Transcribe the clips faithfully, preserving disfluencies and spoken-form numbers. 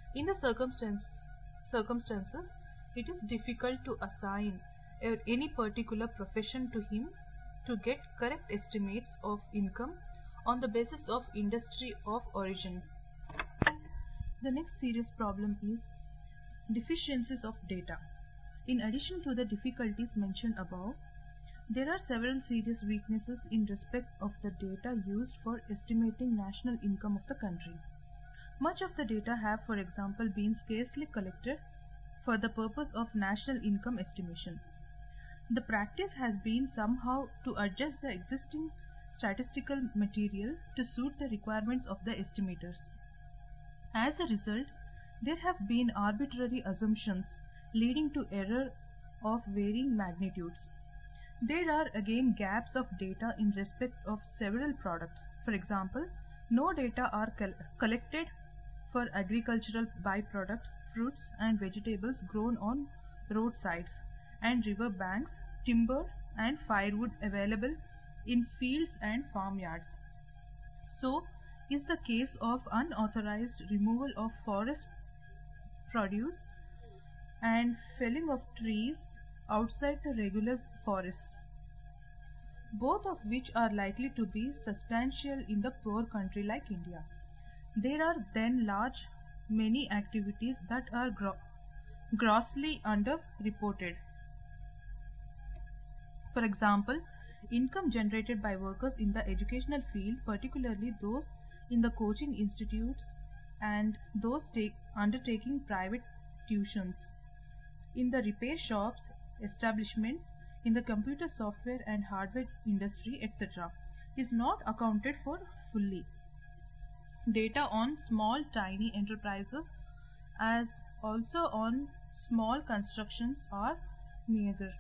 In the circumstance, circumstances, it is difficult to assign a- any particular profession to him to get correct estimates of income on the basis of industry of origin. The next serious problem is deficiencies of data. In addition to the difficulties mentioned above, there are several serious weaknesses in respect of the data used for estimating national income of the country. Much of the data have, for example, been scarcely collected for the purpose of national income estimation. The practice has been somehow to adjust the existing statistical material to suit the requirements of the estimators. As a result, there have been arbitrary assumptions leading to error of varying magnitudes. There are again gaps of data in respect of several products. For example, no data are col collected for agricultural byproducts, fruits and vegetables grown on roadsides and river banks, timber and firewood available in fields and farmyards. So is the case of unauthorized removal of forest produce and felling of trees outside the regular forests, both of which are likely to be substantial in the poor country like India. There are then large many activities that are gro grossly underreported. For example, income generated by workers in the educational field, particularly those in the coaching institutes and those take, undertaking private tuitions, in the repair shops, establishments, in the computer software and hardware industry, et cetera, is not accounted for fully. Data on small tiny enterprises as also on small constructions are meager.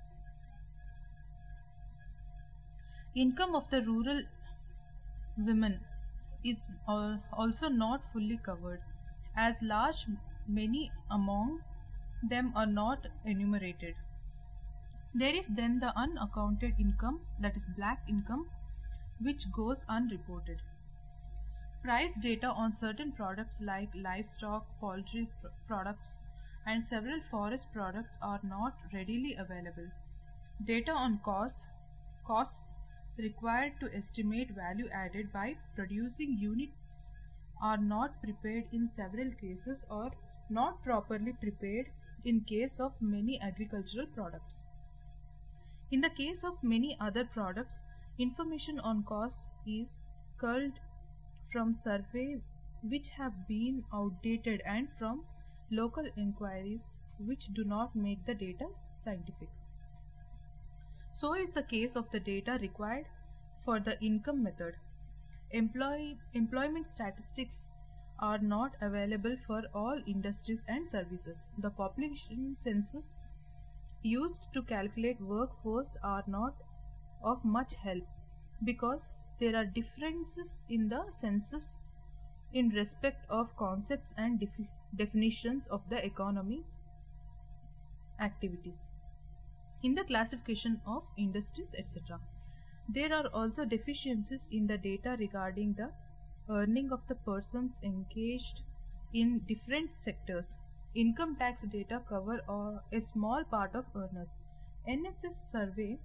Income of the rural women is also not fully covered, as large many among them are not enumerated. There is then the unaccounted income, that is black income, which goes unreported. Price data on certain products like livestock, poultry products and several forest products are not readily available. Data on costs, costs required to estimate value added by producing units are not prepared in several cases or not properly prepared in case of many agricultural products. In the case of many other products, information on costs is culled from survey which have been outdated and from local inquiries which do not make the data scientific. So is the case of the data required for the income method. Employ, employment statistics are not available for all industries and services. The population census used to calculate workforce are not of much help because there are differences in the census in respect of concepts and defi definitions of the economy activities. In the classification of industries, et cetera. There are also deficiencies in the data regarding the earning of the persons engaged in different sectors. Income tax data cover a small part of earners. N S S survey,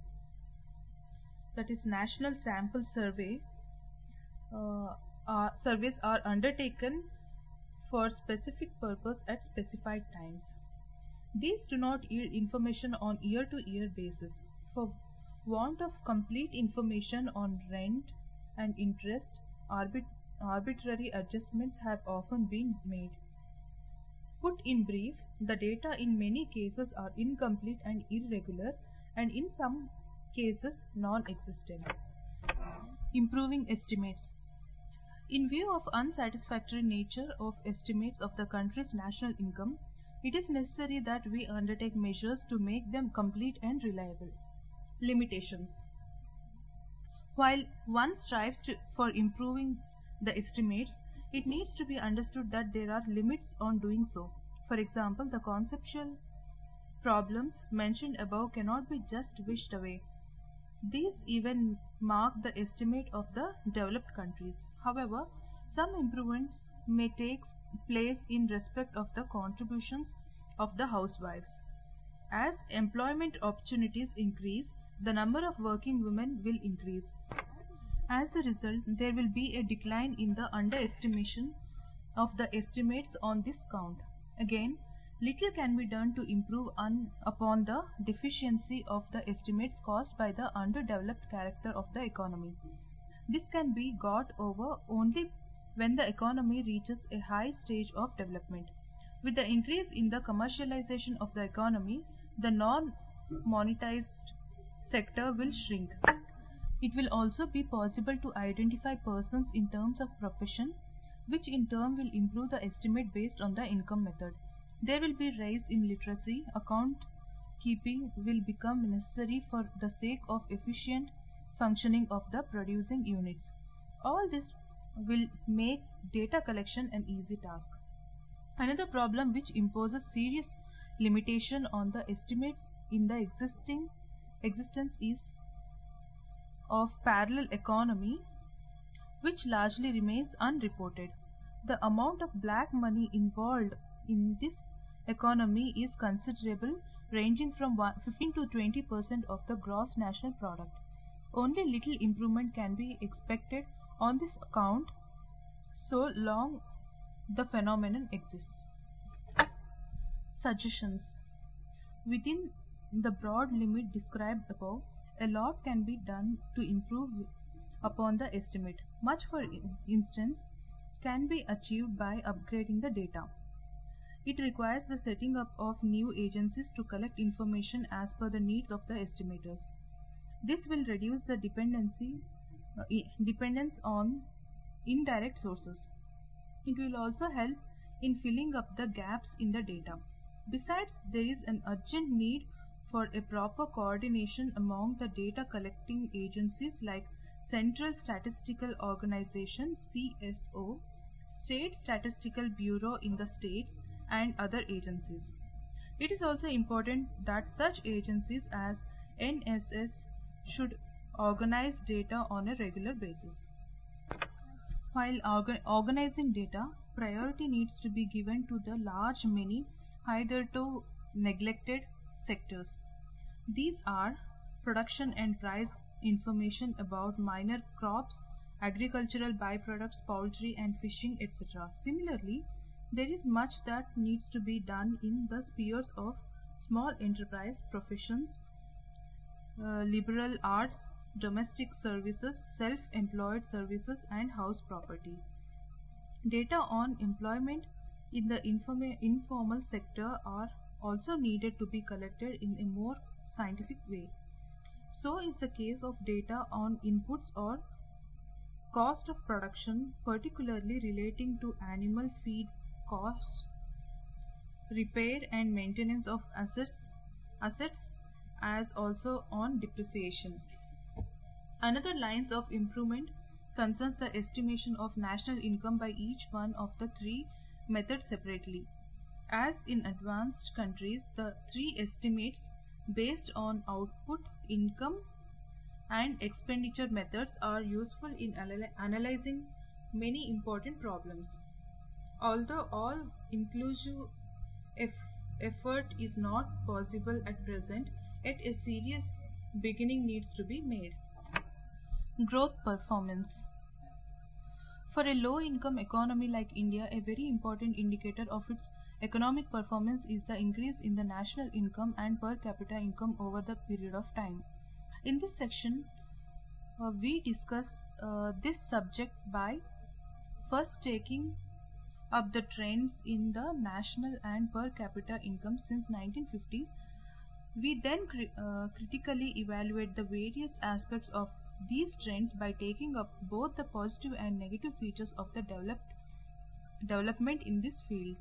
that is National Sample Survey, uh, uh, surveys are undertaken for specific purpose at specified times. These do not yield information on year-to-year basis. For want of complete information on rent and interest, arbit arbitrary adjustments have often been made. Put in brief, the data in many cases are incomplete and irregular, and in some cases non-existent. Improving estimates. In view of unsatisfactory nature of estimates of the country's national income, it is necessary that we undertake measures to make them complete and reliable. Limitations. While one strives to, for improving the estimates, it needs to be understood that there are limits on doing so. For example, the conceptual problems mentioned above cannot be just wished away. These even mark the estimate of the developed countries. However, some improvements may take place in respect of the contributions of the housewives. As employment opportunities increase, the number of working women will increase. As a result, there will be a decline in the underestimation of the estimates on this count. Again, little can be done to improve un upon the deficiency of the estimates caused by the underdeveloped character of the economy. This can be got over only when the economy reaches a high stage of development. With the increase in the commercialization of the economy, the non-monetized sector will shrink. It will also be possible to identify persons in terms of profession, which in turn will improve the estimate based on the income method. There will be rise in literacy. Account keeping will become necessary for the sake of efficient functioning of the producing units. All this will make data collection an easy task. Another problem which imposes serious limitation on the estimates in the existing existence is of parallel economy, which largely remains unreported. The amount of black money involved in this economy is considerable, ranging from fifteen to twenty percent of the gross national product. Only little improvement can be expected on this account so long the phenomenon exists. Suggestions. Within the broad limit described above, a lot can be done to improve upon the estimate. Much, for instance, can be achieved by upgrading the data. It requires the setting up of new agencies to collect information as per the needs of the estimators. This will reduce the dependency uh, dependence on indirect sources. It will also help in filling up the gaps in the data. Besides, there is an urgent need for a proper coordination among the data collecting agencies like Central Statistical Organization (C S O), State Statistical Bureau in the states, and other agencies. It is also important that such agencies as N S S should organize data on a regular basis. While orga organizing data, priority needs to be given to the large many hitherto neglected sectors. These are production and price information about minor crops, agricultural byproducts, poultry and fishing, et cetera. Similarly, there is much that needs to be done in the spheres of small enterprise, professions, uh, liberal arts, domestic services, self-employed services and house property. Data on employment in the informal sector are also needed to be collected in a more scientific way. So is the case of data on inputs or cost of production, particularly relating to animal feed costs, repair and maintenance of assets, assets as also on depreciation. Another lines of improvement concerns the estimation of national income by each one of the three methods separately. As in advanced countries, the three estimates based on output, income and expenditure methods are useful in analyzing many important problems. Although all inclusive effort is not possible at present, yet a serious beginning needs to be made. Growth performance. For a low-income economy like India, a very important indicator of its economic performance is the increase in the national income and per capita income over the period of time. In this section, uh, we discuss uh, this subject by first taking up the trends in the national and per capita income since nineteen fifties. We then cri uh, critically evaluate the various aspects of these trends by taking up both the positive and negative features of the developed development in this field.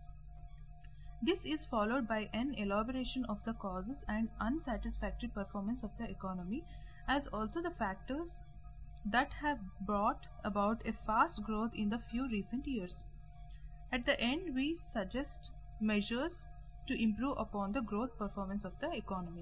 This is followed by an elaboration of the causes and unsatisfactory performance of the economy, as also the factors that have brought about a fast growth in the few recent years. At the end, we suggest measures to improve upon the growth performance of the economy.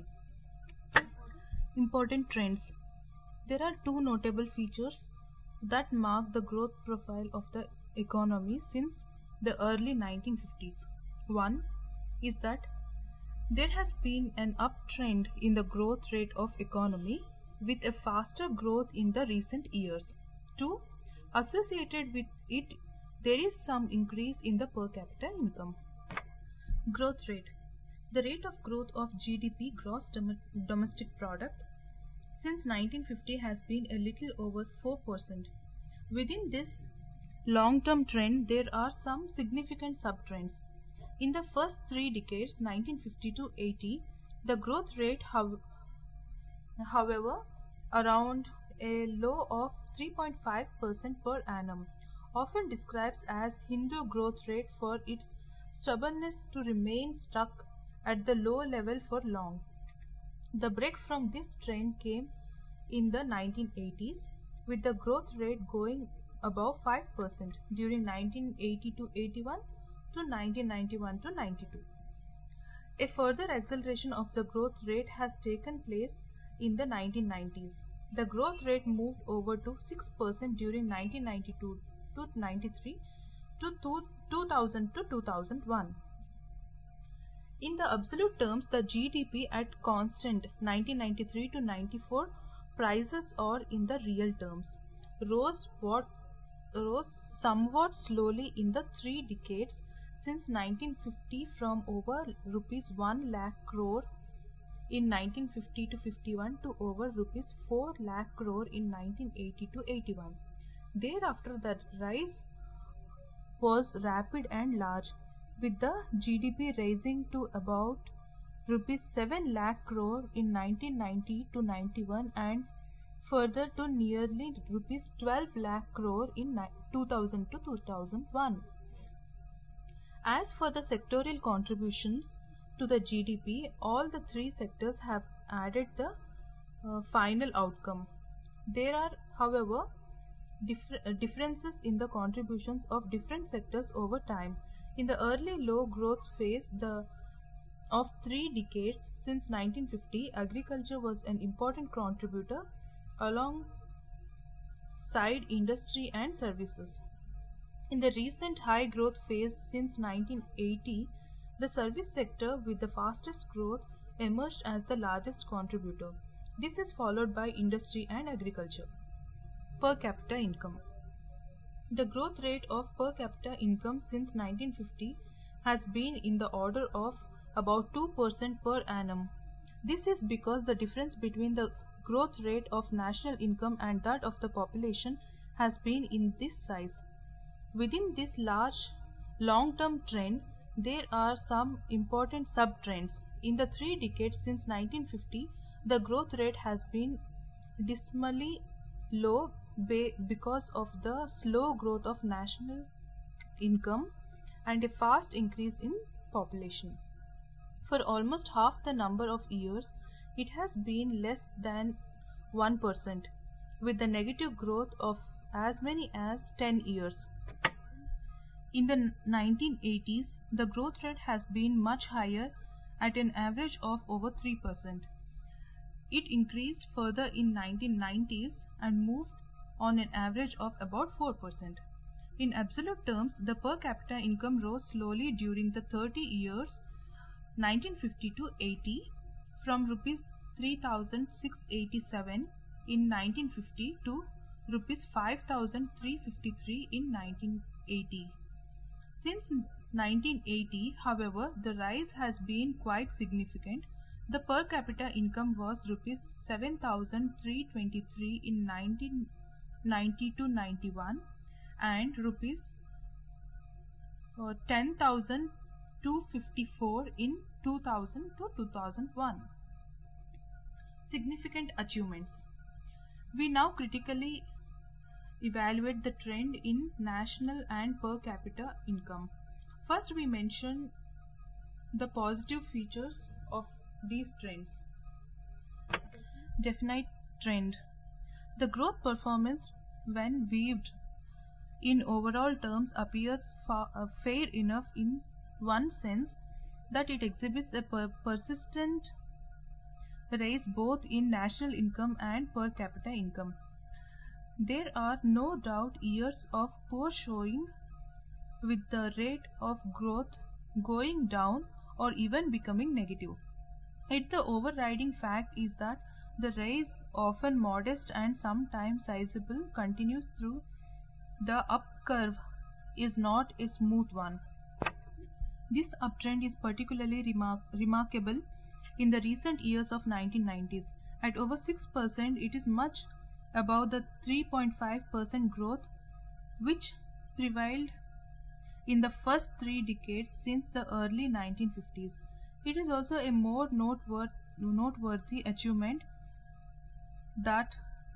Important trends. There are two notable features that mark the growth profile of the economy since the early nineteen fifties. One is that there has been an uptrend in the growth rate of economy with a faster growth in the recent years. Two, associated with it, there is some increase in the per capita income. Growth rate. The rate of growth of G D P, gross dom domestic product, since nineteen fifty has been a little over four percent. Within this long-term trend, there are some significant sub-trends. In the first three decades, nineteen fifty to eighty, the growth rate, how, however, around a low of three point five percent per annum, often described as Hindu growth rate for its stubbornness to remain stuck at the low level for long. The break from this trend came in the nineteen eighties, with the growth rate going above five percent during nineteen eighty to eighty-one to nineteen ninety-one to ninety-two. A further acceleration of the growth rate has taken place in the nineteen nineties. The growth rate moved over to six percent during nineteen ninety-two to ninety-three to two thousand to two thousand one. In the absolute terms, the G D P at constant nineteen ninety-three to ninety-four prices, or in the real terms, rose, what, rose somewhat slowly in the three decades since nineteen fifty from over rupees one lakh crore in nineteen fifty to fifty-one to over rupees four lakh crore in nineteen eighty to eighty-one. Thereafter, the rise was rapid and large, with the G D P rising to about rupees seven lakh crore in nineteen ninety to ninety-one and further to nearly rupees twelve lakh crore in two thousand to two thousand one. As for the sectorial contributions to the G D P, all the three sectors have added the uh, final outcome. There are, however, differ uh, differences in the contributions of different sectors over time. In the early low growth phase the of three decades since nineteen fifty, agriculture was an important contributor alongside industry and services. In the recent high growth phase since nineteen eighty, the service sector with the fastest growth emerged as the largest contributor. This is followed by industry and agriculture. Per capita income. The growth rate of per capita income since nineteen fifty has been in the order of about two percent per annum. This is because the difference between the growth rate of national income and that of the population has been in this size. Within this large long-term trend, there are some important sub-trends. In the three decades since nineteen fifty, the growth rate has been dismally low because of the slow growth of national income and a fast increase in population. For almost half the number of years, it has been less than one percent, with the negative growth of as many as ten years. In the nineteen eighties, the growth rate has been much higher at an average of over three percent. It increased further in nineteen nineties and moved on an average of about four percent. In absolute terms, the per capita income rose slowly during the thirty years nineteen fifty to eighty, from rupees three thousand six hundred eighty-seven in nineteen fifty to rupees five thousand three hundred fifty-three in nineteen eighty. Since nineteen eighty, however, the rise has been quite significant. The per capita income was rupees seven thousand three hundred twenty-three in nineteen ninety to ninety-one and rupees uh, ten thousand two hundred fifty-four in two thousand to two thousand one. Significant achievements. We now critically evaluate the trend in national and per capita income. First, we mention the positive features of these trends. Definite trend. The growth performance, when viewed in overall terms, appears far, uh, fair enough in one sense that it exhibits a per persistent rise both in national income and per capita income. There are no doubt years of poor showing with the rate of growth going down or even becoming negative. Yet the overriding fact is that the rise, often modest and sometimes sizable, continues through the up curve is not a smooth one. This uptrend is particularly remark remarkable in the recent years of nineteen nineties. At over six percent, it is much above the three point five percent growth which prevailed in the first three decades since the early nineteen fifties. It is also a more noteworthy, noteworthy achievement that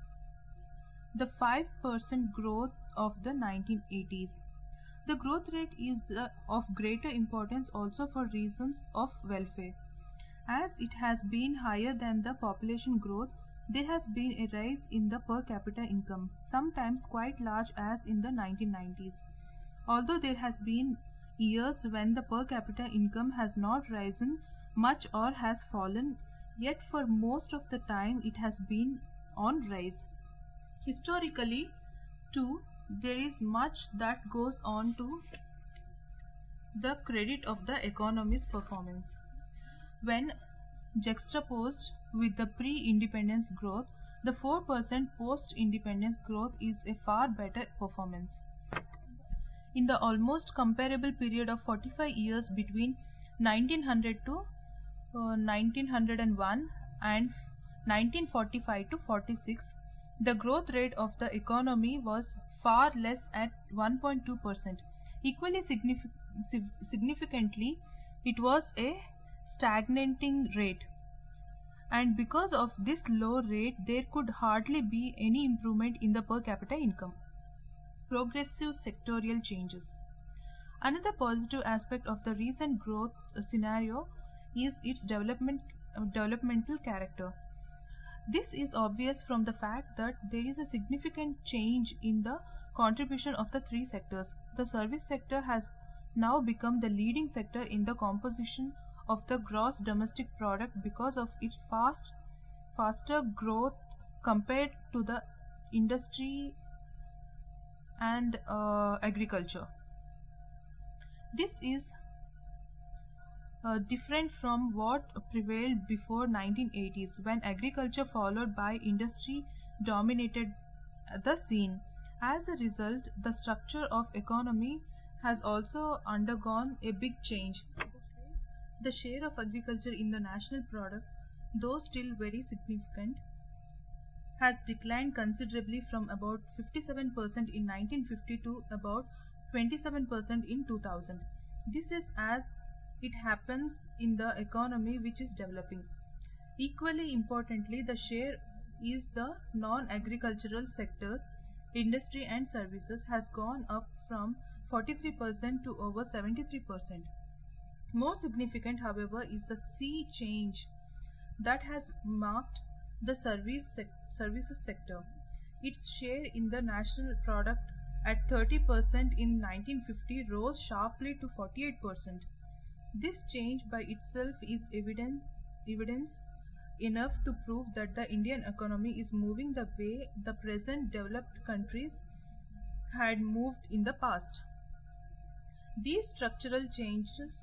the five percent growth of the nineteen eighties. The growth rate is uh, of greater importance also for reasons of welfare. As it has been higher than the population growth, there has been a rise in the per capita income, sometimes quite large as in the nineteen nineties. Although there has been years when the per capita income has not risen much or has fallen, yet for most of the time it has been on rise. Historically, too, there is much that goes on to the credit of the economy's performance. When juxtaposed with the pre-independence growth, the four percent post-independence growth is a far better performance. In the almost comparable period of forty-five years between nineteen hundred to uh, nineteen oh one and nineteen forty-five to forty-six, the growth rate of the economy was far less at one point two percent. Equally signific significantly, it was a stagnating rate, and because of this low rate, there could hardly be any improvement in the per capita income. Progressive sectorial changes. Another positive aspect of the recent growth scenario is its development, uh, developmental character. This is obvious from the fact that there is a significant change in the contribution of the three sectors. The service sector has now become the leading sector in the composition of the gross domestic product because of its fast, faster growth compared to the industry and uh, agriculture. This is uh, different from what prevailed before nineteen eighties, when agriculture followed by industry dominated the scene. As a result, the structure of economy has also undergone a big change. The share of agriculture in the national product, though still very significant, has declined considerably from about fifty-seven percent in nineteen fifty to about twenty-seven percent in two thousand. This is as it happens in the economy which is developing. Equally importantly, the share is the non-agricultural sectors, industry and services, has gone up from forty-three percent to over seventy-three percent. More significant, however, is the sea change that has marked the service sec services sector. Its share in the national product at thirty percent in nineteen fifty rose sharply to forty-eight percent. This change by itself is evident, evidence enough to prove that the Indian economy is moving the way the present developed countries had moved in the past. These structural changes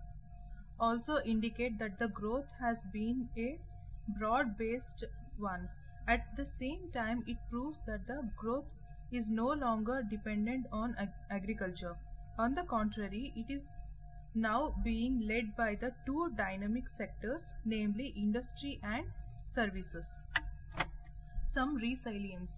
also indicate that the growth has been a broad-based one. At the same time, it proves that the growth is no longer dependent on ag agriculture. On the contrary, it is now being led by the two dynamic sectors, namely industry and services. Some resilience.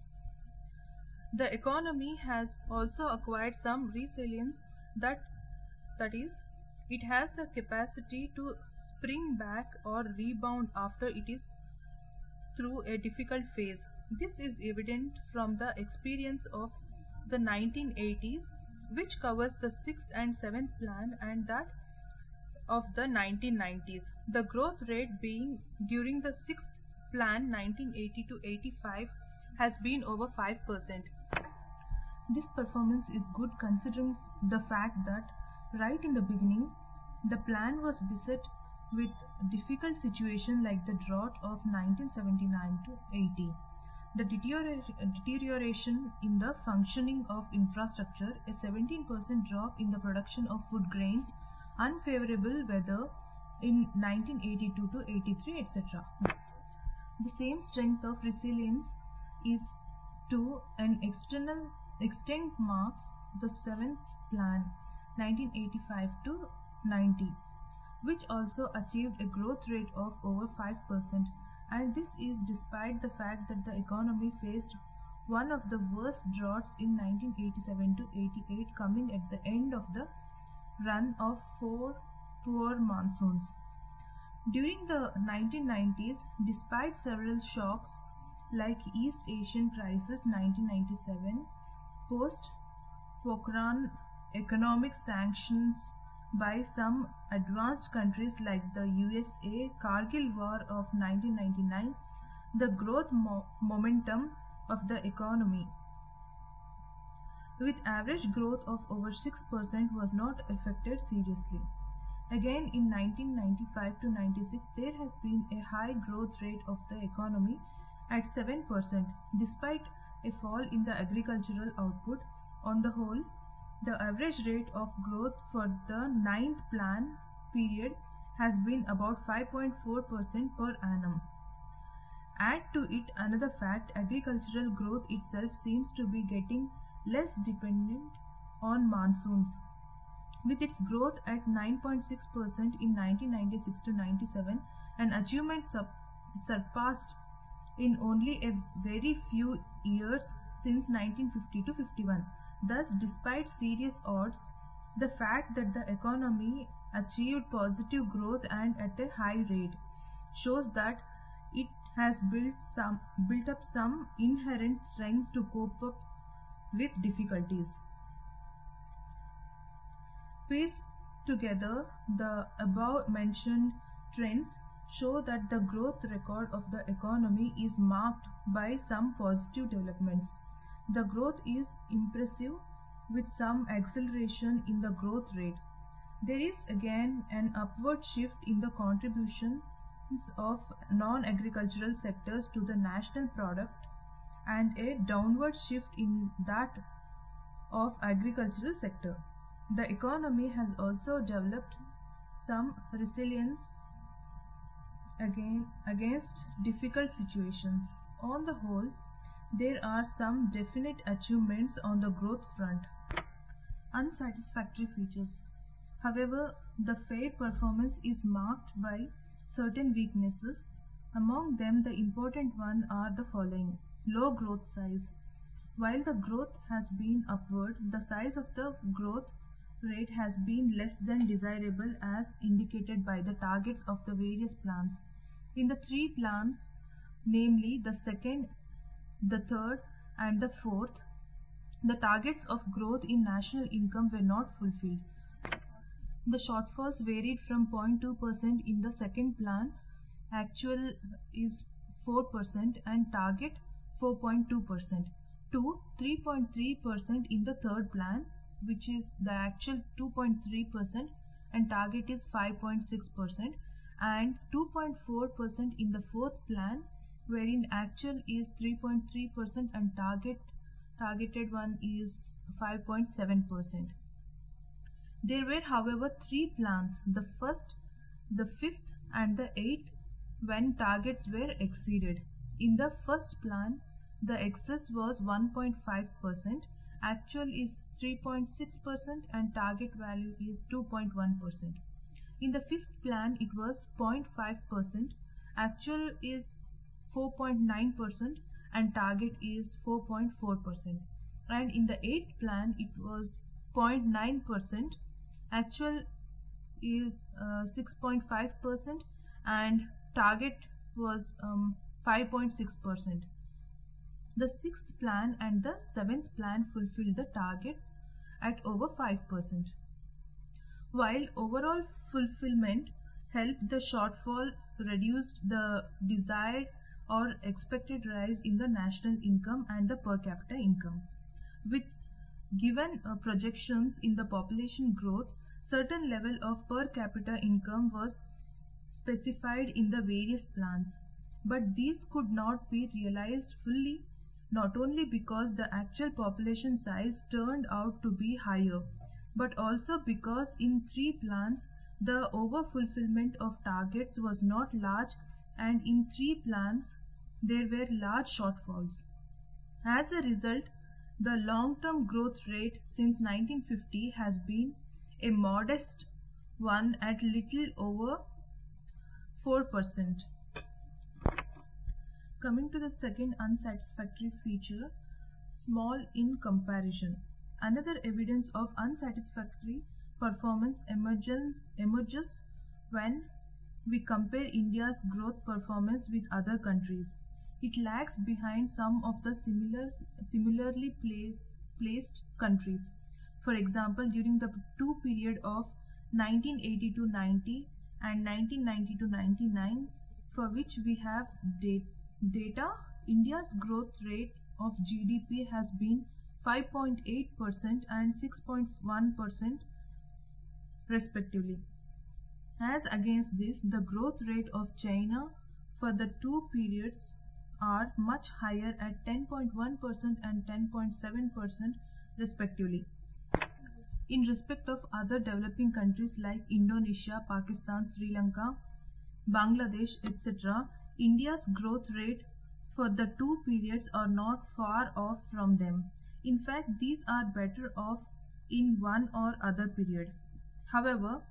The economy has also acquired some resilience, that that is, it has the capacity to spring back or rebound after it is through a difficult phase. This is evident from the experience of the nineteen eighties, which covers the sixth and seventh plan, and that of the nineteen nineties. The growth rate being during the sixth plan nineteen eighty to eighty-five has been over five percent. This performance is good considering the fact that right in the beginning the plan was beset with difficult situations like the drought of nineteen seventy-nine to eighty. The deterioration in the functioning of infrastructure, a seventeen percent drop in the production of food grains, unfavorable weather in nineteen eighty-two to eighty-three, et cetera. The same strength of resilience is to an external extent marks the seventh plan, nineteen eighty-five to ninety, which also achieved a growth rate of over five percent, and this is despite the fact that the economy faced one of the worst droughts in nineteen eighty-seven to eighty-eight, coming at the end of the run of four poor monsoons. During the nineteen nineties, despite several shocks like East Asian crisis nineteen ninety-seven, post-Pokhran economic sanctions by some advanced countries like the U S A, Kargil War of nineteen ninety-nine, the growth mo momentum of the economy, with average growth of over six percent, was not affected seriously. Again, in nineteen ninety-five to ninety-six, there has been a high growth rate of the economy at seven percent, despite a fall in the agricultural output. On the whole, the average rate of growth for the ninth plan period has been about five point four percent per annum. Add to it another fact: agricultural growth itself seems to be getting less dependent on monsoons, with its growth at nine point six percent in nineteen ninety-six to ninety-seven, an achievement surpassed in only a very few years since nineteen fifty to fifty-one. Thus, despite serious odds, the fact that the economy achieved positive growth and at a high rate shows that it has built some built up some inherent strength to cope up with difficulties. Pieced together, the above mentioned trends show that the growth record of the economy is marked by some positive developments. The growth is impressive, with some acceleration in the growth rate. There is again an upward shift in the contributions of non-agricultural sectors to the national product, and a downward shift in that of agricultural sector. The economy has also developed some resilience again against difficult situations. On the whole, there are some definite achievements on the growth front. Unsatisfactory features. However, the fair performance is marked by certain weaknesses. Among them, the important one are the following: low growth size. While the growth has been upward, the size of the growth rate has been less than desirable, as indicated by the targets of the various plans. In the three plans, namely the second, the third and the fourth, the targets of growth in national income were not fulfilled. The shortfalls varied from zero point two percent in the second plan, actual is four percent, and target four point two percent, to three point three percent in the third plan, which is the actual two point three percent and target is five point six percent, and two point four percent in the fourth plan, wherein actual is three point three percent and target targeted one is five point seven percent. There were, however, three plans, the first, the fifth and the eighth, when targets were exceeded. In the first plan, the excess was one point five percent, actual is three point six percent and target value is two point one percent. In the fifth plan, it was zero point five percent, actual is four point nine percent and target is four point four percent. And in the eighth plan, it was zero point nine percent, actual is uh, six point five percent and target was um, five point six percent. The sixth plan and the seventh plan fulfilled the targets at over five percent. While overall fulfillment helped the shortfall, reduced the desired or expected rise in the national income and the per capita income. With given uh, projections in the population growth, certain level of per capita income was specified in the various plans. but these could not be realized fully, not only because the actual population size turned out to be higher, but also because in three plants the overfulfillment of targets was not large, and in three plants there were large shortfalls. As a result, the long-term growth rate since nineteen fifty has been a modest one at little over four percent. Coming to the second unsatisfactory feature, small in comparison. Another evidence of unsatisfactory performance emerges, emerges when we compare India's growth performance with other countries. It lags behind some of the similar, similarly pla placed countries. For example, during the two period of nineteen eighty to ninety and nineteen ninety to ninety-nine, for which we have data, data, India's growth rate of G D P has been five point eight percent and six point one percent respectively. As against this, the growth rate of China for the two periods are much higher at ten point one percent and ten point seven percent respectively. In respect of other developing countries like Indonesia, Pakistan, Sri Lanka, Bangladesh, et cetera, India's growth rate for the two periods are not far off from them. In fact, these are better off in one or other period. However,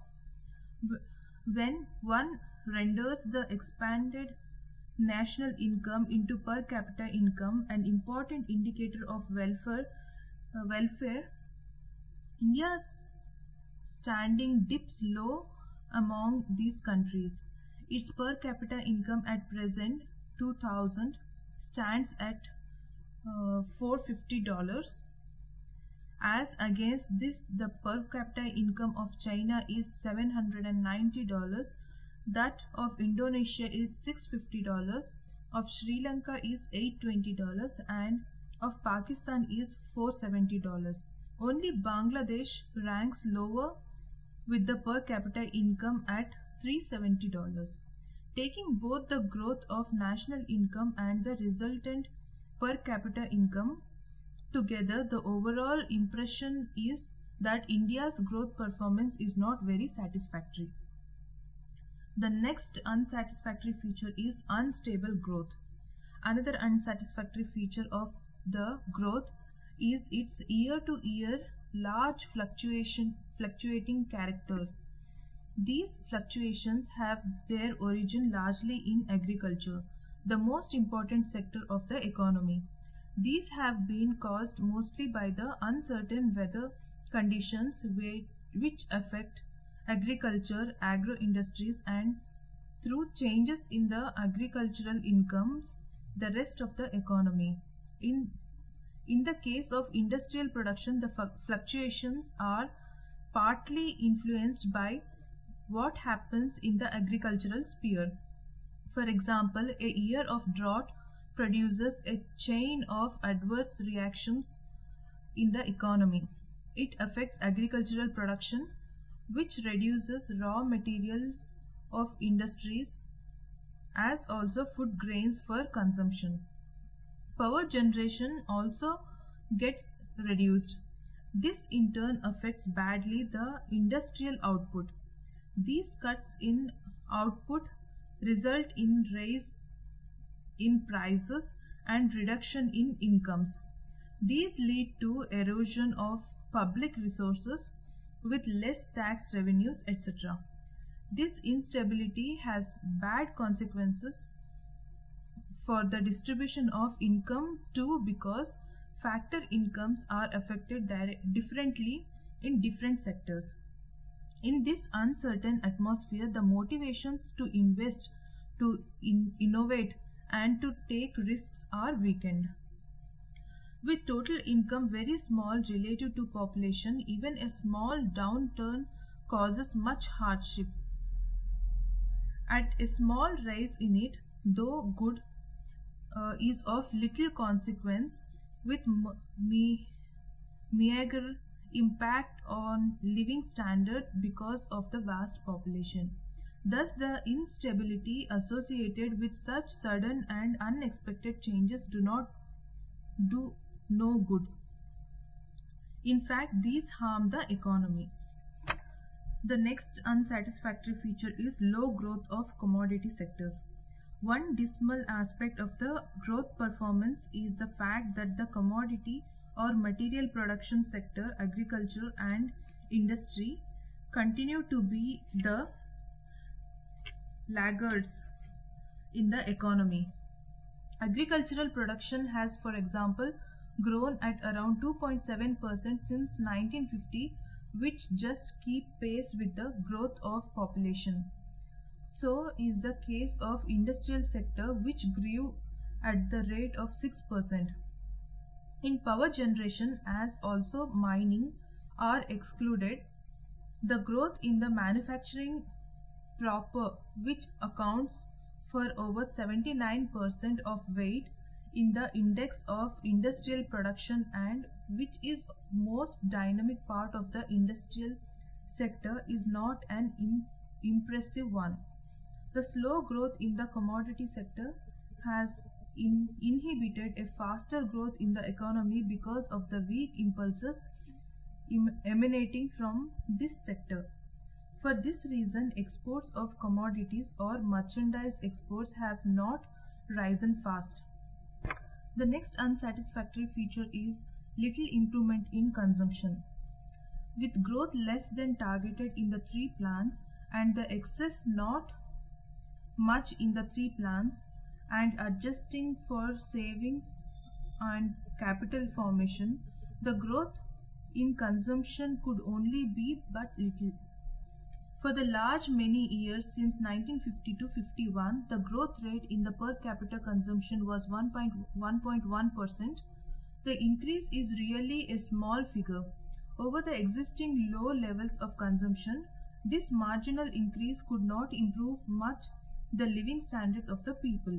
when one renders the expanded national income into per capita income an important indicator of welfare, uh, welfare, India's standing dips low among these countries. Its per capita income at present two thousand stands at uh, four hundred fifty dollars. As against this, the per capita income of China is seven hundred ninety dollars, that of Indonesia is six hundred fifty dollars, of Sri Lanka is eight hundred twenty dollars, and of Pakistan is four hundred seventy dollars. Only Bangladesh ranks lower with the per capita income at three hundred seventy dollars. Taking both the growth of national income and the resultant per capita income together, the overall impression is that India's growth performance is not very satisfactory. The next unsatisfactory feature is unstable growth. Another unsatisfactory feature of the growth is its year-to-year large fluctuation, fluctuating characters. These fluctuations have their origin largely in agriculture, the most important sector of the economy. These have been caused mostly by the uncertain weather conditions which affect agriculture, agro-industries, and through changes in the agricultural incomes, the rest of the economy. In, in the case of industrial production, the fluctuations are partly influenced by what happens in the agricultural sphere. For example, a year of drought produces a chain of adverse reactions in the economy. It affects agricultural production, which reduces raw materials of industries, as also food grains for consumption. Power generation also gets reduced. This in turn affects badly the industrial output. These cuts in output result in rise in prices and reduction in incomes. These lead to erosion of public resources with less tax revenues, et cetera. This instability has bad consequences for the distribution of income too, because factor incomes are affected differently in different sectors. In this uncertain atmosphere, the motivations to invest, to in innovate, and to take risks are weakened. With total income very small relative to population, even a small downturn causes much hardship. At a small rise in it, though good, uh, is of little consequence, with me meager impact on living standard because of the vast population. Thus, the instability associated with such sudden and unexpected changes do not do no good. In fact, these harm the economy. The next unsatisfactory feature is low growth of commodity sectors. One dismal aspect of the growth performance is the fact that the commodity or material production sector, agriculture and industry, continue to be the laggards in the economy. Agricultural production has, for example, grown at around two point seven percent since nineteen fifty, which just keep pace with the growth of population. So is the case of industrial sector, which grew at the rate of six percent. In power generation, as also mining are excluded, the growth in the manufacturing proper, which accounts for over seventy-nine percent of weight in the index of industrial production and which is most dynamic part of the industrial sector, is not an in impressive one. The slow growth in the commodity sector has in inhibited a faster growth in the economy because of the weak impulses emanating from this sector. For this reason, exports of commodities or merchandise exports have not risen fast. The next unsatisfactory feature is little improvement in consumption. With growth less than targeted in the three plans and the excess not much in the three plans, and adjusting for savings and capital formation, the growth in consumption could only be but little. For the large many years since nineteen fifty to fifty-one, the growth rate in the per capita consumption was one point one percent. The increase is really a small figure. Over the existing low levels of consumption, this marginal increase could not improve much the living standards of the people.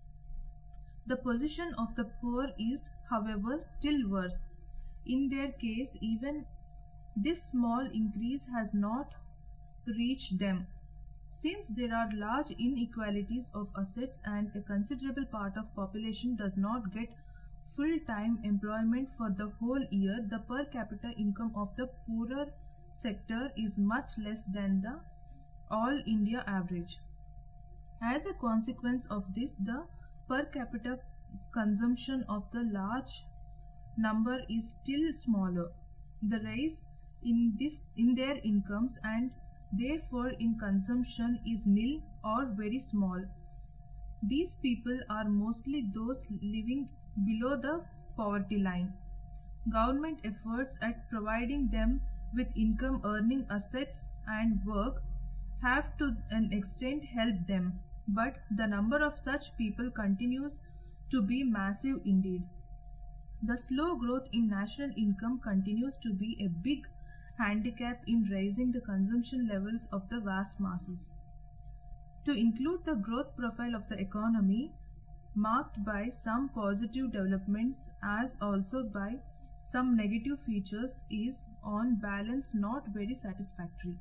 The position of the poor is, however, still worse. In their case, even this small increase has not reached them. Since there are large inequalities of assets and a considerable part of population does not get full-time employment for the whole year, the per capita income of the poorer sector is much less than the all India average. As a consequence of this, the per capita consumption of the large number is still smaller. The rise in this in their incomes and therefore in consumption is nil or very small. These people are mostly those living below the poverty line. Government efforts at providing them with income earning assets and work have to an extent helped them, but the number of such people continues to be massive indeed. The slow growth in national income continues to be a big handicap in raising the consumption levels of the vast masses. To include the growth profile of the economy, marked by some positive developments as also by some negative features, is on balance not very satisfactory.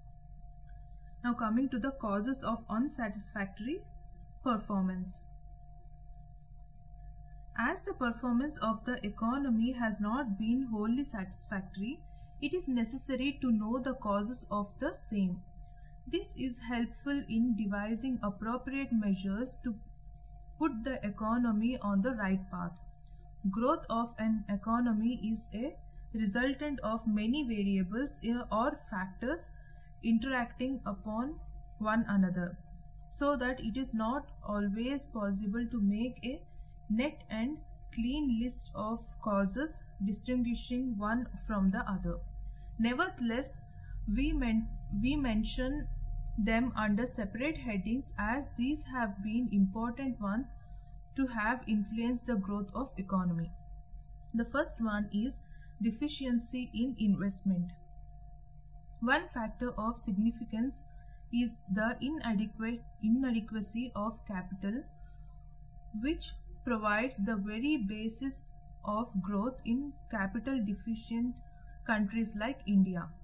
Now coming to the causes of unsatisfactory performance. As the performance of the economy has not been wholly satisfactory, it is necessary to know the causes of the same. This is helpful in devising appropriate measures to put the economy on the right path. Growth of an economy is a resultant of many variables or factors interacting upon one another, so that it is not always possible to make a net and clean list of causes distinguishing one from the other. Nevertheless, we, men we mention them under separate headings as these have been important ones to have influenced the growth of economy. The first one is deficiency in investment. One factor of significance is the inadequate inadequacy of capital, which provides the very basis of growth in capital deficient countries like India.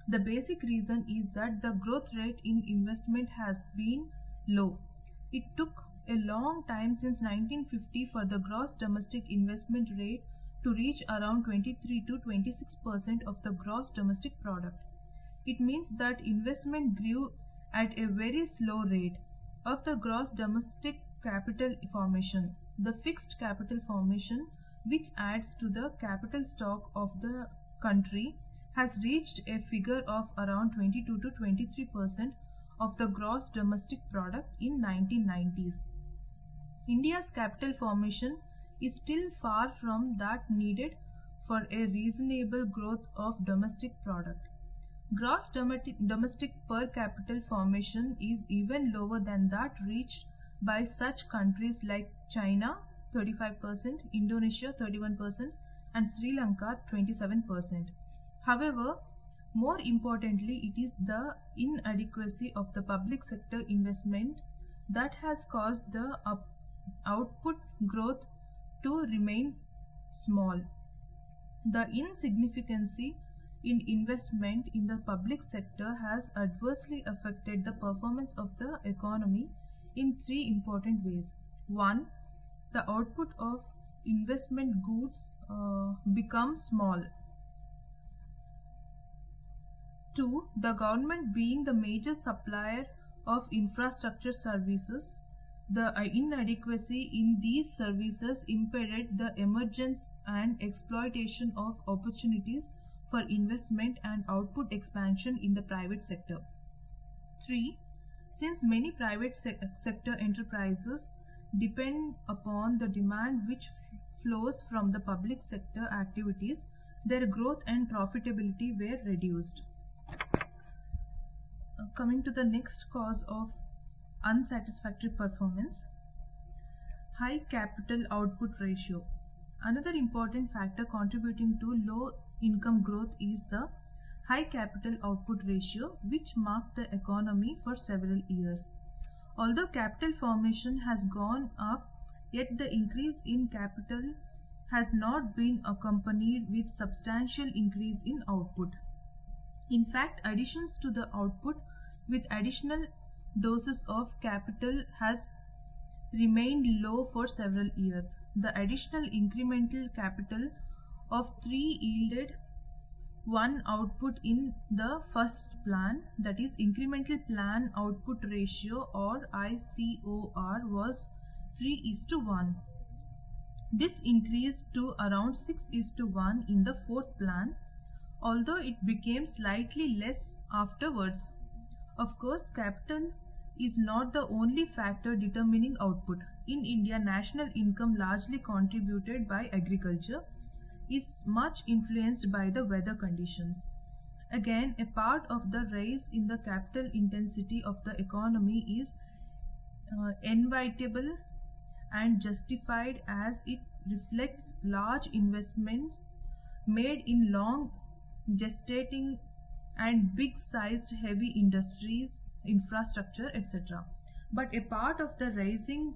The basic reason is that the growth rate in investment has been low. It took a long time since nineteen fifty for the gross domestic investment rate to reach around twenty-three to twenty-six percent of the gross domestic product. It means that investment grew at a very slow rate of the gross domestic capital formation. The fixed capital formation, which adds to the capital stock of the country, has reached a figure of around twenty-two to twenty-three percent of the gross domestic product in nineteen nineties. India's capital formation is still far from that needed for a reasonable growth of domestic product. Gross domestic, domestic per capita formation is even lower than that reached by such countries like China thirty-five percent, Indonesia thirty-one percent and Sri Lanka twenty-seven percent. However, more importantly, it is the inadequacy of the public sector investment that has caused the up output growth to remain small. The insignificancy in investment in the public sector has adversely affected the performance of the economy in three important ways. One, the output of investment goods uh, becomes small. Two, the government being the major supplier of infrastructure services, the inadequacy in these services impeded the emergence and exploitation of opportunities for investment and output expansion in the private sector. Three, since many private se sector enterprises depend upon the demand which flows from the public sector activities, their growth and profitability were reduced. Uh, coming to the next cause of unsatisfactory performance, high capital output ratio. Another important factor contributing to low income growth is the high capital output ratio, which marked the economy for several years. Although capital formation has gone up, yet the increase in capital has not been accompanied with substantial increase in output. In fact, additions to the output with additional doses of capital has remained low for several years. The additional incremental capital of three yielded one output in the first plan, that is incremental plan output ratio or I C O R was three is to one. This increased to around six is to one in the fourth plan, although it became slightly less afterwards. Of course, capital is not the only factor determining output. In India, national income, largely contributed by agriculture, is much influenced by the weather conditions. Again, a part of the rise in the capital intensity of the economy is uh, inevitable and justified, as it reflects large investments made in long gestating and big-sized heavy industries, infrastructure, et cetera. But a part of the rising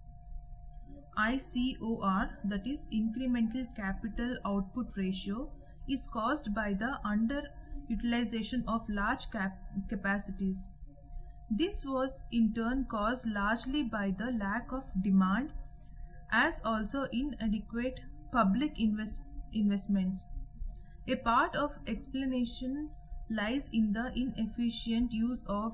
I C O R, that is incremental capital output ratio, is caused by the underutilization of large cap capacities. This was in turn caused largely by the lack of demand, as also inadequate public invest investments. A part of explanation lies in the inefficient use of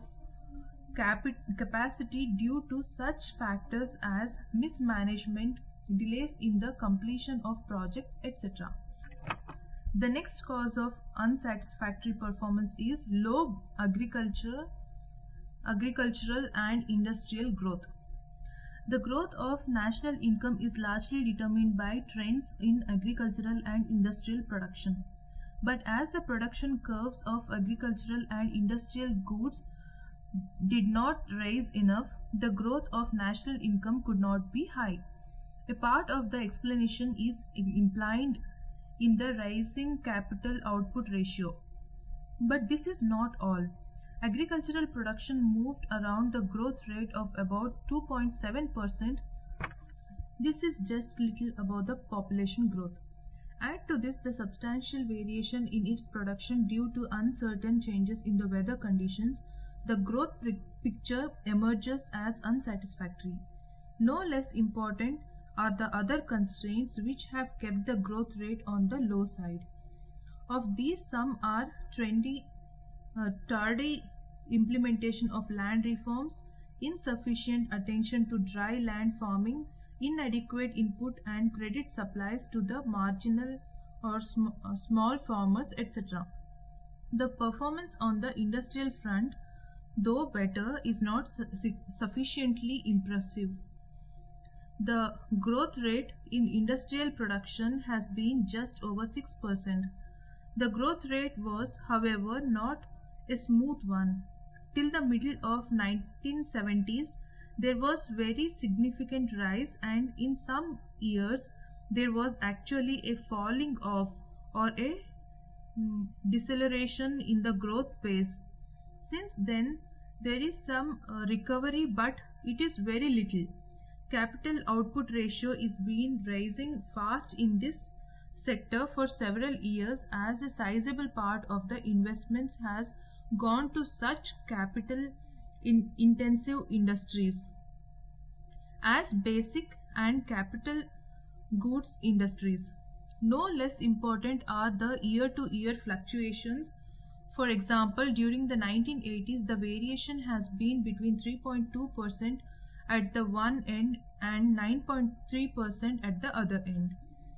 capacity due to such factors as mismanagement, delays in the completion of projects, et cetera. The next cause of unsatisfactory performance is low agriculture, agricultural and industrial growth. The growth of national income is largely determined by trends in agricultural and industrial production. But as the production curves of agricultural and industrial goods did not rise enough, the growth of national income could not be high. A part of the explanation is implied in the rising capital output ratio. But this is not all. Agricultural production moved around the growth rate of about two point seven percent. This is just little above the population growth. Add to this the substantial variation in its production due to uncertain changes in the weather conditions, the growth picture emerges as unsatisfactory. No less important are the other constraints which have kept the growth rate on the low side. Of these, some are trendy, uh, tardy implementation of land reforms, insufficient attention to dry land farming, inadequate input and credit supplies to the marginal or sm uh, small farmers, et cetera. The performance on the industrial front, though better, is not su sufficiently impressive. The growth rate in industrial production has been just over six percent. The growth rate was, however, not a smooth one. Till the middle of nineteen seventies, there was very significant rise, and in some years there was actually a falling off or a mm, deceleration in the growth pace. Since then, there is some uh, recovery, but it is very little. Capital output ratio is been rising fast in this sector for several years as a sizable part of the investments has gone to such capital in intensive industries as basic and capital goods industries. No less important are the year-to-year fluctuations. For example, during the nineteen eighties, the variation has been between three point two percent at the one end and nine point three percent at the other end.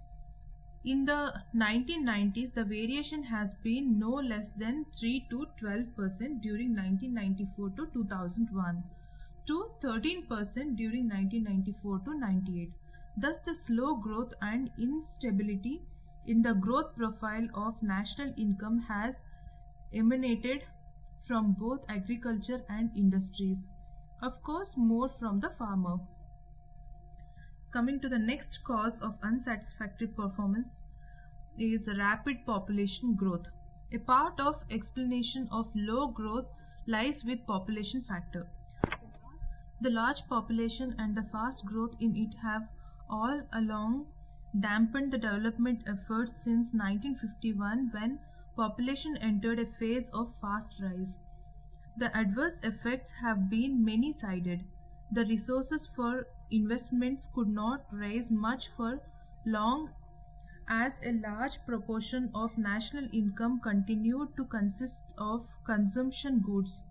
In the nineteen nineties, the variation has been no less than three to twelve percent during nineteen ninety-four to two thousand one, to thirteen percent during nineteen ninety-four to ninety-eight. Thus, the slow growth and instability in the growth profile of national income has emanated from both agriculture and industries. Of course, more from the farmer. Coming to the next cause of unsatisfactory performance is rapid population growth. A part of explanation of low growth lies with population factor. The large population and the fast growth in it have all along dampened the development efforts since nineteen fifty-one, when population entered a phase of fast rise. The adverse effects have been many-sided. The resources for investments could not raise much for long, as a large proportion of national income continued to consist of consumption goods.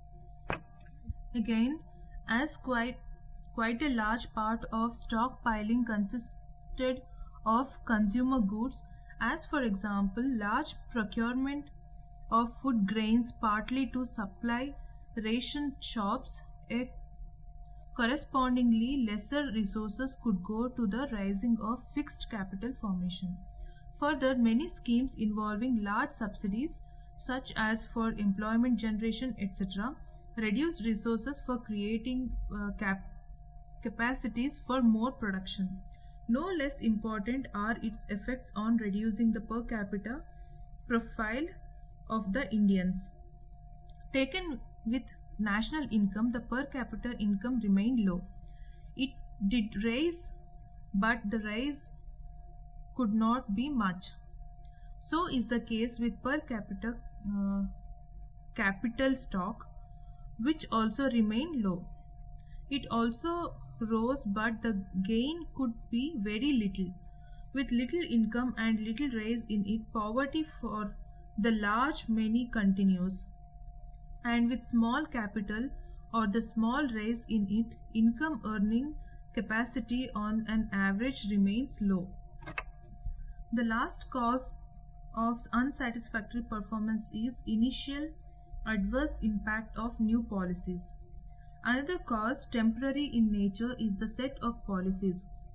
Again, as quite, quite a large part of stockpiling consisted of consumer goods, as for example, large procurement of food grains partly to supply ration shops, a correspondingly lesser resources could go to the raising of fixed capital formation. Further, many schemes involving large subsidies, such as for employment generation, et cetera, reduced resources for creating uh, cap capacities for more production. No less important are its effects on reducing the per capita profile of the Indians. Taken with national income, the per capita income remained low. It did rise, but the rise could not be much. So is the case with per capita uh, capital stock, which also remained low. It also rose, but the gain could be very little. With little income and little rise in it, poverty for the large many continues. And with small capital or the small rise in it, income earning capacity on an average remains low. The last cause of unsatisfactory performance is initial adverse impact of new policies. Another cause, temporary in nature, is the set of policies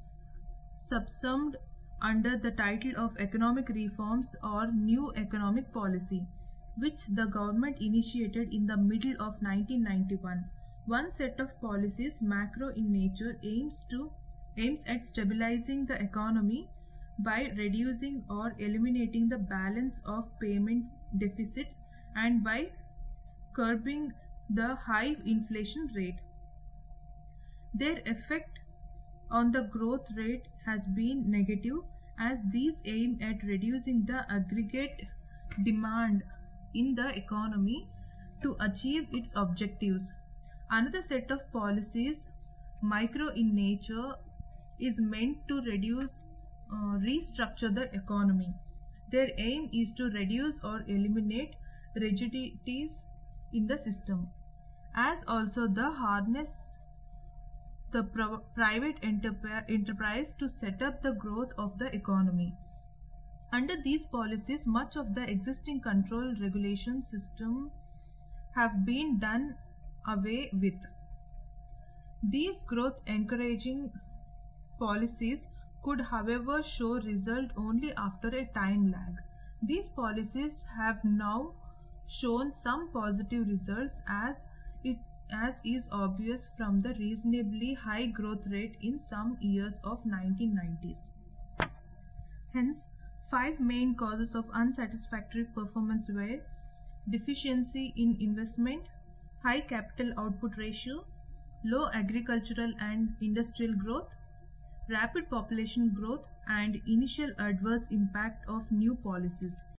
subsumed under the title of economic reforms or new economic policy, which the government initiated in the middle of nineteen ninety-one. One set of policies, macro in nature, aims to aims at stabilizing the economy by reducing or eliminating the balance of payment deficits and by curbing the high inflation rate. Their effect on the growth rate has been negative, as these aim at reducing the aggregate demand in the economy to achieve its objectives. Another set of policies, micro in nature, is meant to reduce, uh, restructure the economy. Their aim is to reduce or eliminate rigidities in the system, as also the harness the private enterprise to set up the growth of the economy. Under these policies, much of the existing control regulation system have been done away with. These growth encouraging policies could, however, show result only after a time lag. These policies have now shown some positive results, as it as is obvious from the reasonably high growth rate in some years of nineteen nineties. Hence, five main causes of unsatisfactory performance were deficiency in investment, high capital output ratio, low agricultural and industrial growth, rapid population growth, and initial adverse impact of new policies.